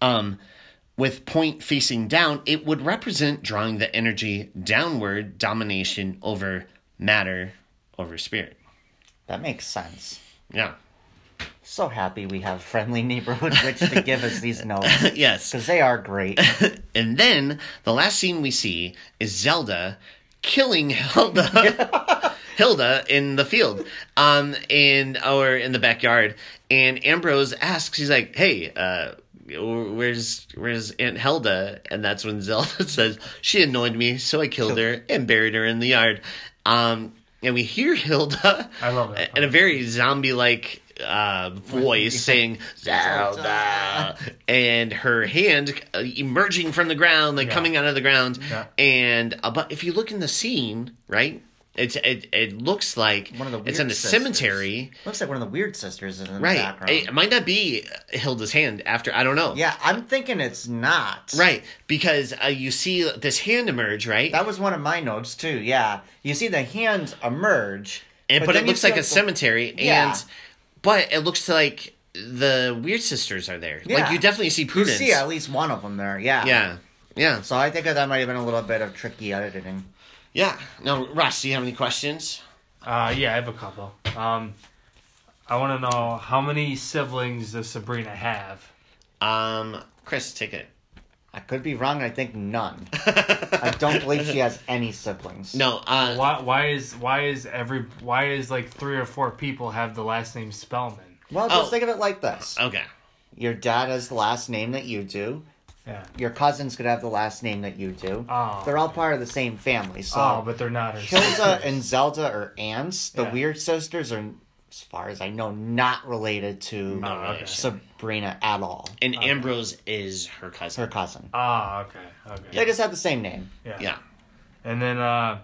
with point facing down, it would represent drawing the energy downward, domination over matter, over spirit. That makes sense. Yeah. So happy we have Friendly Neighborhood Witch to give us these notes. Yes. Because they are great. And then the last scene we see is Zelda killing Hilda in the field, in the backyard. And Ambrose asks, he's like, "Hey, where's Aunt Hilda?" And that's when Zelda says, "She annoyed me, so I killed her and buried her in the yard." And we hear Hilda I love it. in a very zombie-like voice saying Zelda, and her hand emerging from the ground, like Yeah. coming out of the ground. Yeah. And but if you look in the scene, right, it looks like One of the it's in a Weird Sisters. cemetery, Looks like one of the Weird Sisters is in the right? background. It might not be Hilda's hand after, I don't know. Yeah, I'm thinking it's not. Right, because you see this hand emerge, right? That was one of my notes, too. Yeah. You see the hand emerge. But then it you looks see, like a cemetery, Yeah. but it looks like the Weird Sisters are there. Yeah. Like you definitely see You Prudence. see at least one of them there. Yeah. Yeah. So I think that might have been a little bit of tricky editing. Yeah. Now, Ross, do you have any questions? Yeah, I have a couple. I want to know, how many siblings does Sabrina have? Chris, take it. I could be wrong. I think none. I don't believe she has any siblings. No. Why is like 3 or 4 people have the last name Spellman? Well, just think of it like this. Okay. Your dad has the last name that you do. Yeah. Your cousins could have the last name that you do. Oh. They're all part of the same family. So Oh, but they're not her Hilda sisters. and Zelda are aunts. The Yeah. Weird Sisters are, as far as I know, not related to No okay. relation. Sabrina at all. And Ambrose is her cousin. Her cousin. Ah, okay. They just have the same name. Yeah. And then I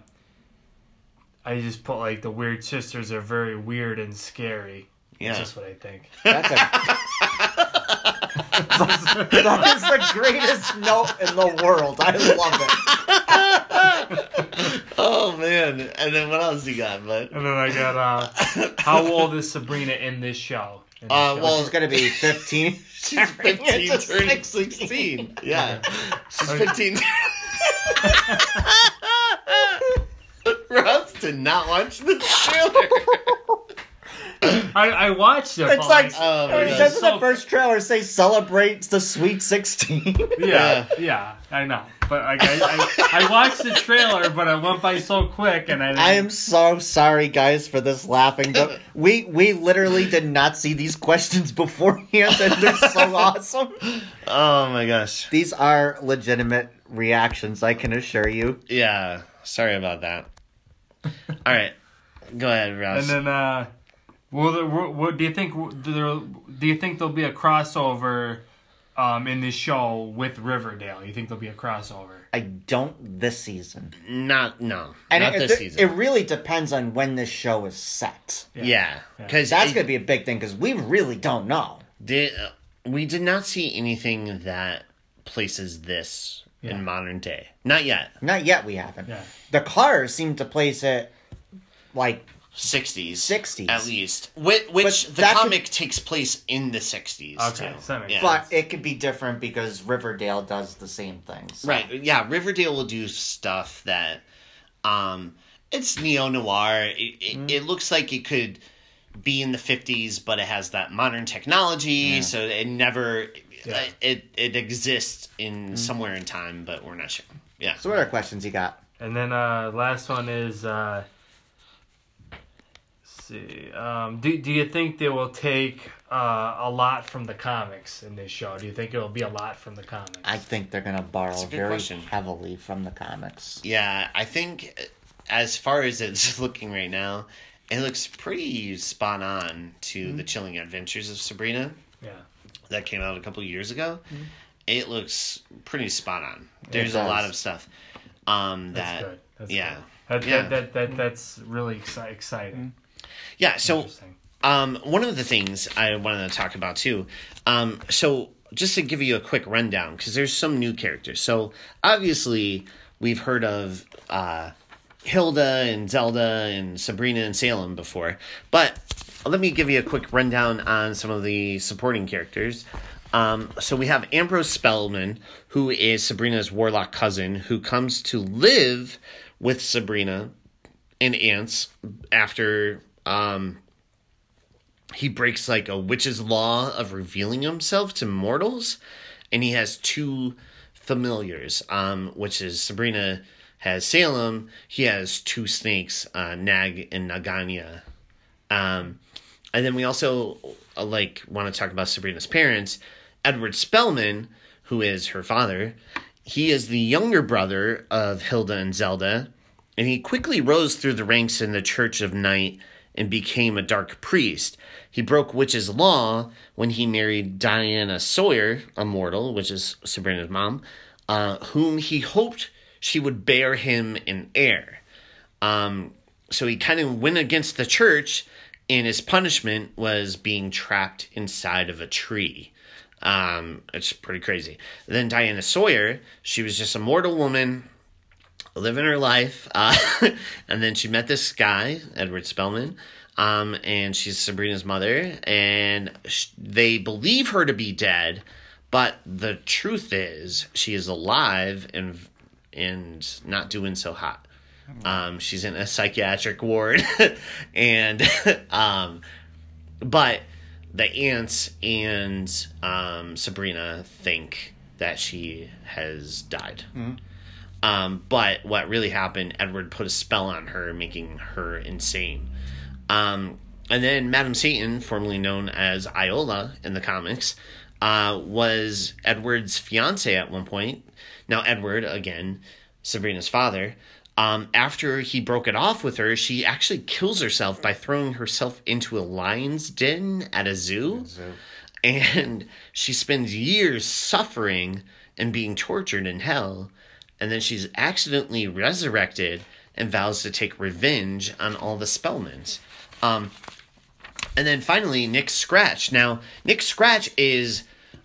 just put like the Weird Sisters are very weird and scary. Yeah. That's just what I think. That's a That is the greatest note in the world. I love it. Oh man! And then what else you got, bud? And then I got, how old is Sabrina in this show? Well, She's going to be 15. she's 15 It's a turning 16. Yeah, she's 15. Russ did not watch the trailer. I watched it. It's like, Oh, my God. doesn't So- the first trailer say celebrates the Sweet 16? Yeah, I know. But like, I watched the trailer, but I went by so quick, and I am so sorry, guys, for this laughing. But we literally did not see these questions beforehand, and they're so awesome. Oh my gosh. These are legitimate reactions, I can assure you. Yeah, sorry about that. All right, go ahead, Russ. And then, what do you think? Do you think there'll be a crossover in this show with Riverdale? You think there'll be a crossover? I don't this season. Not And this season. It really depends on when this show is set. Yeah, because That's going to be a big thing, because we really don't know. we did not see anything that places this Yeah. in modern day. Not yet. Not yet, we haven't. Yeah. The cars seem to place it, like, 60s. 60s. At least. Which the that comic takes place in the 60s, Okay, too. so that makes Yeah. but it could be different because Riverdale does the same things. Right, yeah, Riverdale will do stuff that, it's neo-noir. It looks like it could be in the 50s, but it has that modern technology, so it never, it exists in somewhere in time, but we're not sure. Yeah. So what other questions you got? And then last one is, let's see, do you think they will take a lot from the comics in this show? Do you think it will be a lot from the comics? I think they're going to borrow That's a good very question. heavily from the comics. Yeah, I think as far as it's looking right now, it looks pretty spot on to The Chilling Adventures of Sabrina Yeah. that came out a couple years ago. It looks pretty spot on. There's a does. lot of stuff That's that good. That's yeah. good. Yeah. That's really exciting. Yeah, so Interesting. one of the things I wanted to talk about too, so just to give you a quick rundown, because there's some new characters. So obviously we've heard of Hilda and Zelda and Sabrina and Salem before, but let me give you a quick rundown on some of the supporting characters. So we have Ambrose Spellman, who is Sabrina's warlock cousin, who comes to live with Sabrina and Ants after he breaks like a witch's law of revealing himself to mortals, and he has two familiars, which is Sabrina has Salem, he has two snakes, Nag and Naganya. And then we also want to talk about Sabrina's parents. Edward Spellman, who is her father, he is the younger brother of Hilda and Zelda, and he quickly rose through the ranks in the Church of Night and became a dark priest. He broke witch's law when he married Diana Sawyer, a mortal, which is Sabrina's mom, whom he hoped she would bear him an heir. So he kind of went against the church, and his punishment was being trapped inside of a tree. It's pretty crazy. Then Diana Sawyer, she was just a mortal woman living her life. And then she met this guy, Edward Spellman, and she's Sabrina's mother, and they believe her to be dead, but the truth is she is alive and not doing so hot. She's in a psychiatric ward, and but the aunts and Sabrina think that she has died. But what really happened, Edward put a spell on her, making her insane. And then Madam Satan, formerly known as Iola in the comics, was Edward's fiance at one point. Now Edward, again, Sabrina's father, after he broke it off with her, she actually kills herself by throwing herself into a lion's den at a zoo. And she spends years suffering and being tortured in hell. And then she's accidentally resurrected and vows to take revenge on all the Spellmans. And then finally, Nick Scratch. Now, Nick Scratch is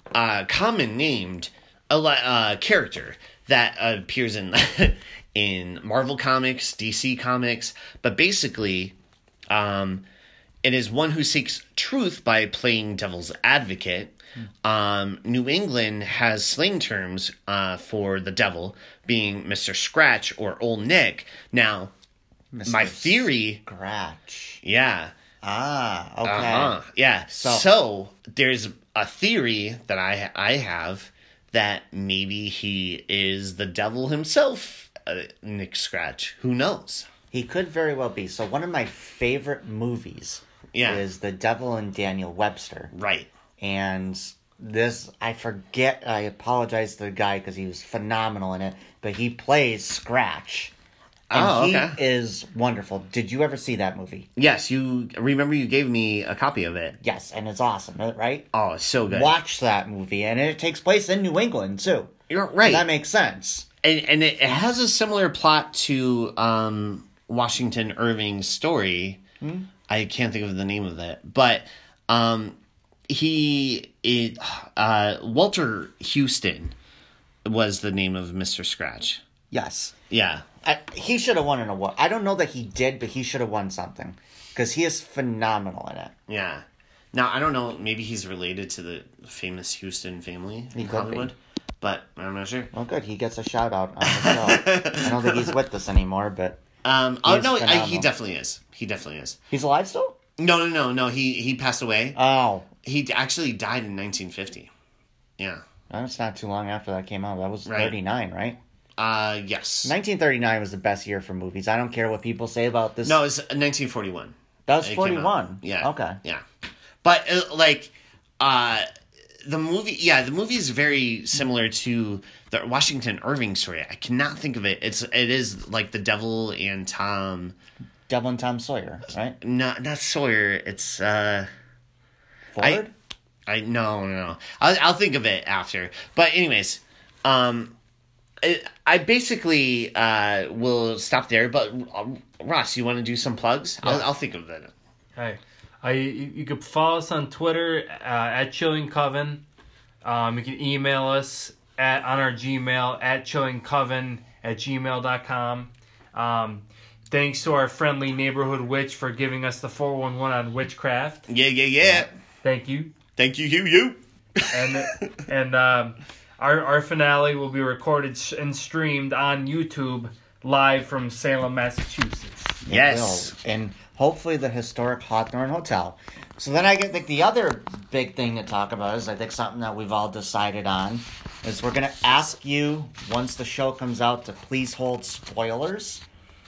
common named character that appears in in Marvel Comics, DC Comics, but basically, it is one who seeks truth by playing devil's advocate. New England has slang terms for the devil, being Mr. Scratch or Old Nick. Now, my theory... Scratch. Yeah. Ah, okay. Yeah. So, there's a theory that I have that maybe he is the devil himself, Nick Scratch. Who knows? He could very well be. So one of my favorite movies is The Devil and Daniel Webster. Right. And this, I apologize to the guy because he was phenomenal in it, but he plays Scratch. And he is wonderful. Did you ever see that movie? Yes, you gave me a copy of it. Yes, and it's awesome, right? Oh, it's so good. Watch that movie, and it takes place in New England, too. You're right. So that makes sense. And it has a similar plot to Washington Irving's story. I can't think of the name of it. But Walter Houston was the name of Mr. Scratch. Yes. Yeah. He should have won an award. I don't know that he did, but he should have won something. Because he is phenomenal in it. Yeah. Now, I don't know. Maybe he's related to the famous Houston family in Hollywood. But I'm not sure. Well, good. He gets a shout out on the show. I don't think he's with us anymore, but... he definitely is. He definitely is. He's alive still? No. He passed away. Oh. He actually died in 1950. Yeah. That's not too long after that came out. That was 39, right? Yes. 1939 was the best year for movies. I don't care what people say about this. No, it's 1941. That was 41. Yeah. Okay. Yeah. But the movie is very similar to the Washington Irving story. I cannot think of it. It is like the Devil and Tom. Devil and Tom Sawyer, right? Not Sawyer. It's Ford. No. I'll think of it after. But anyways, I basically will stop there. But Ross, you want to do some plugs? Yeah. I'll think of that. Hey. You can follow us on Twitter at Chilling Coven. You can email us on our Gmail at chillingcoven@gmail.com. Thanks to our friendly neighborhood witch for giving us the 411 on witchcraft. Yeah. Thank you. Thank you. And our finale will be recorded and streamed on YouTube live from Salem, Massachusetts. Yes. And hopefully the historic Hawthorne Hotel. So then I think the other big thing to talk about is I think something that we've all decided on is we're going to ask you, once the show comes out, to please hold spoilers.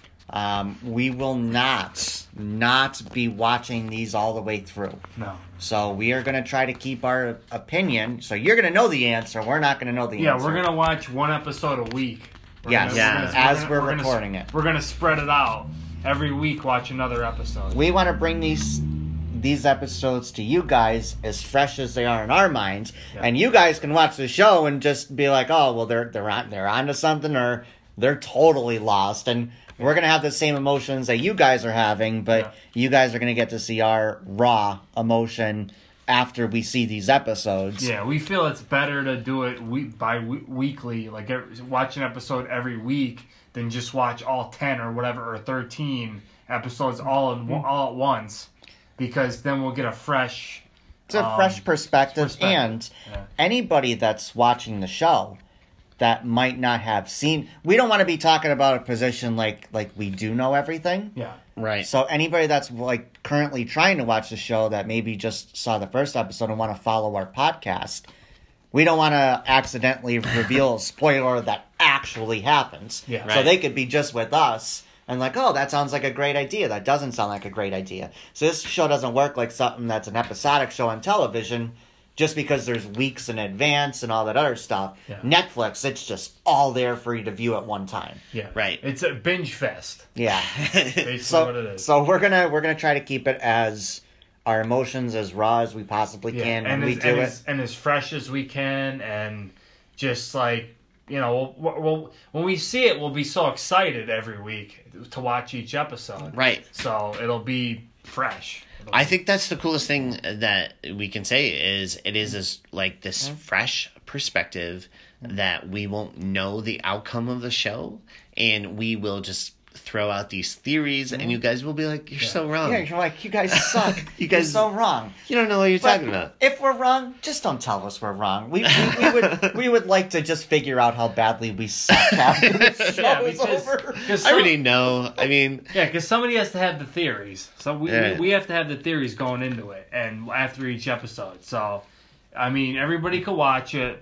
We will not be watching these all the way through. No. So we are going to try to keep our opinion. So you're going to know the answer. We're not going to know the answer. Yeah, we're going to watch one episode a week. As we're recording it. We're going to spread it out. Every week, watch another episode. We want to bring these episodes to you guys as fresh as they are in our minds, and you guys can watch the show and just be like, "Oh, well, they're onto something," or they're totally lost, and we're gonna have the same emotions that you guys are having, but you guys are gonna get to see our raw emotion after we see these episodes. Yeah, we feel it's better to do it weekly, like watch an episode every week, than just watch all 10 or whatever, or 13 episodes all at once, because then we'll get a fresh... It's a fresh perspective. And anybody that's watching the show that might not have seen... We don't want to be talking about a position like we do know everything. Yeah. Right. So anybody that's currently trying to watch the show that maybe just saw the first episode and want to follow our podcast... We don't want to accidentally reveal a spoiler that actually happens. Yeah. So they could be just with us and like, oh, that sounds like a great idea. That doesn't sound like a great idea. So this show doesn't work like something that's an episodic show on television just because there's weeks in advance and all that other stuff. Yeah. Netflix, it's just all there for you to view at one time. Yeah. Right. It's a binge fest. Yeah. Basically what it is. So we're gonna try to keep it as... our emotions as raw as we possibly can when we do it. And as fresh as we can, and just like, we'll when we see it, we'll be so excited every week to watch each episode. Right. So it'll be fresh. I think that's the coolest thing that we can say is it is this fresh perspective that we won't know the outcome of the show, and we will just throw out these theories, and you guys will be like, "You're so wrong." Yeah, you're like, you guys suck. You guys- You're so wrong. You don't know what you're But talking about. if we're wrong, just don't tell us we're wrong. We would like to just figure out how badly we suck after the show Yeah, is because- over. I already know. I mean, Yeah, because somebody has to have the theories. So we have to have the theories going into it, and after each episode. So, I mean, everybody could watch it,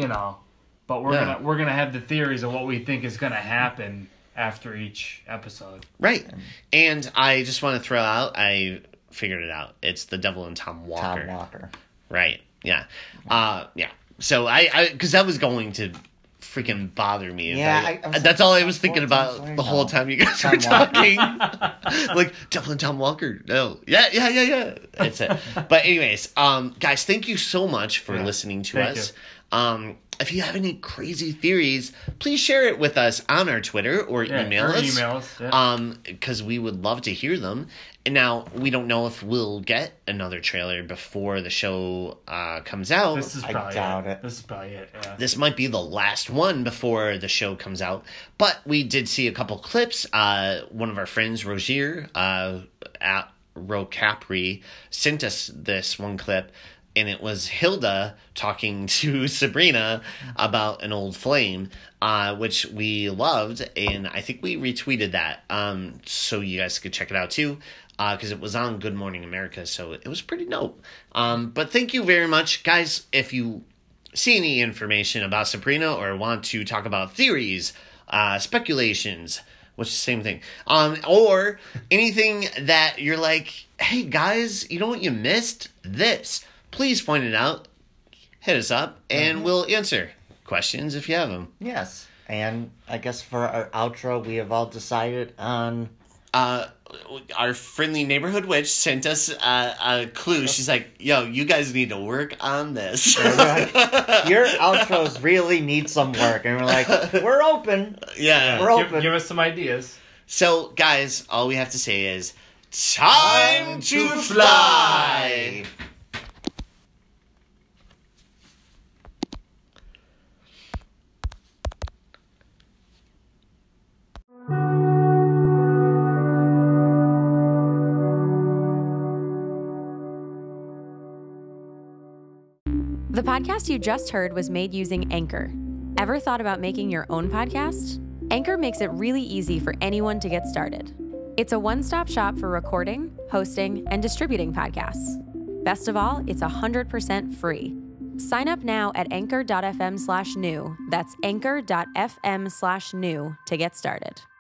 but we're gonna have the theories of what we think is gonna happen after each episode. right. And I just want to throw out, I figured it out. It's the Devil and Tom Walker. Tom Walker. Right. Yeah. Yeah. So I because that was going to freaking bother me. If Yeah, I was that's like, all I was thinking Tom about Walker, the no. whole time you guys Tom were Walker. talking. Like, Devil and Tom Walker. No. Yeah. That's it. But anyways, guys, thank you so much for listening to Thank us. If you have any crazy theories, please share it with us on our Twitter or email us. Because we would love to hear them. And now, we don't know if we'll get another trailer before the show comes out. This is I probably doubt it. it. This is probably it. Yeah. This might be the last one before the show comes out. But we did see a couple clips. One of our friends, Rogier, at Rocapri, sent us this one clip. And it was Hilda talking to Sabrina about an old flame, which we loved. And I think we retweeted that so you guys could check it out too. Because it was on Good Morning America, so it was pretty dope. But thank you very much. Guys, if you see any information about Sabrina or want to talk about theories, speculations, which is the same thing, or anything that you're like, hey guys, you know what you missed? This. Please point it out, hit us up, and we'll answer questions if you have them. Yes. And I guess for our outro, we have all decided on... Our friendly neighborhood witch sent us a clue. She's like, yo, you guys need to work on this. Your outros really need some work. And we're like, we're open. Yeah. We're open. Give us some ideas. So, guys, all we have to say is, time to fly! The podcast you just heard was made using Anchor. Ever thought about making your own podcast? Anchor makes it really easy for anyone to get started. It's a one-stop shop for recording, hosting, and distributing podcasts. Best of all, it's 100% free. Sign up now at anchor.fm/new. That's anchor.fm/new to get started.